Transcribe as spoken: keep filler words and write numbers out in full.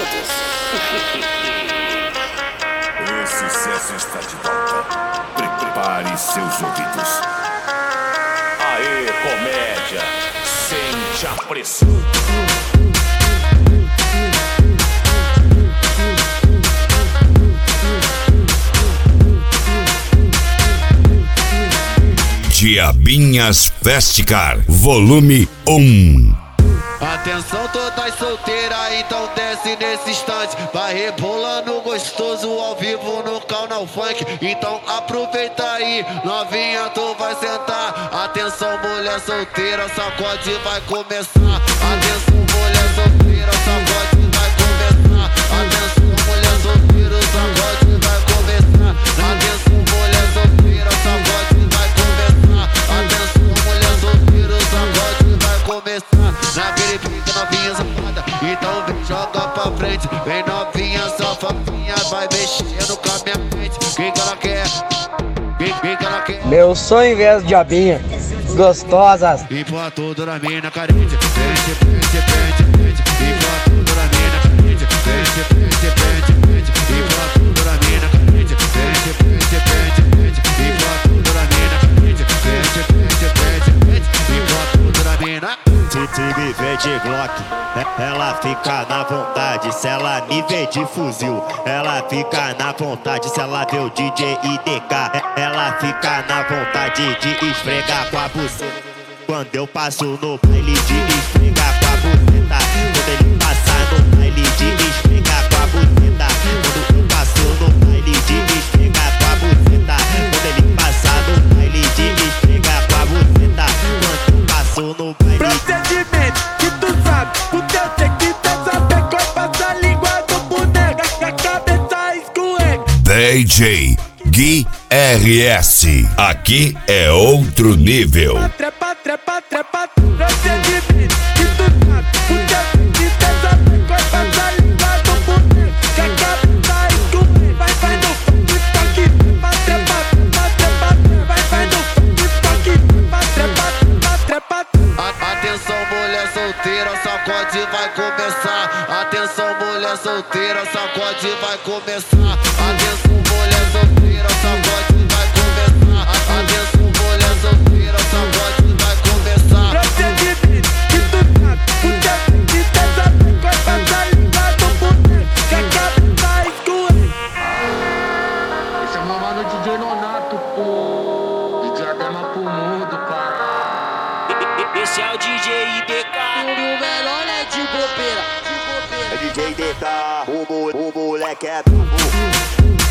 todos. O sucesso está de volta. Prepare seus ouvidos. Aê, comédia, sente a pressão. Diabinhas Festicar, volume um. Atenção todas solteiras, então desce nesse instante. Vai rebolando gostoso ao vivo no canal funk. Então aproveita aí, novinha, tu vai sentar. Atenção mulher solteira, sacode vai começar. Atenção mulher solteira, sacode vai começar. Atenção mulher solteira, sacode vai começar. Atenção mulher solteira, sacode vai começar. Atenção mulher solteira, sacode vai começar. Naquele pique novinha safada, então vem joga pra frente. Vem novinha safadinha, vai mexendo com a minha frente. Quem que ela quer? Quem, quem que ela quer? Meu sonho é as diabinhas gostosas. E põe tudo na mina carente. Pente, pente, pente, pente. E põe tudo na mina carente. Pente, pente, pente, pente. E põe tudo na mina carente. Pente, pente, pente, pente. E põe tudo na mina carente. Pente, pente, pente, pente. E põe tudo na mina. Se me vê de Glock, ela fica na vontade. Se ela me vê de fuzil, ela fica na vontade. Se ela vê o D J I D K, ela fica na vontade de esfregar com a buceta. Quando eu passo no baile de esfregar com a buceta. Quando ele passar no baile de esfregar com a buceta. Quando eu passo no baile de esfregar com a buceta. Quando ele passar no baile de esfregar com a buceta. Quando eu passo no baile. Procedimento que tu sabe, porque eu sei que tu sabe que passa a língua do boneco, que a cabeça escorrega. D J Gui R S, aqui é outro nível. Trepa, trepa, trepa, procedimento que tu sabe, porque eu sei que tu sabe que passa a língua do boneco, que a cabeça escorrega. Vai, vai no funk, funk, trepa, trepa, trepa, trepa, vai, vai no funk, funk, trepa, trepa, trepa, trepa. Atenção mulher solteira, sacode vai começar. Atenção mulher solteira, sacode vai começar. Atenção mulher solteira, sacode vai começar. Atenção mulher solteira, sacode vai começar. Procedimento que tu sabe, porque eu sei que tu sabe que passa a língua do boneco, que a cabeça escorrega. Esse é o meu mano D J Nonato, pô. D J Adema pro mundo, cara. Esse é o D J I D K. O melhor é de bobeira, de bobeira. D J I D K, o, mo o moleque é brabo.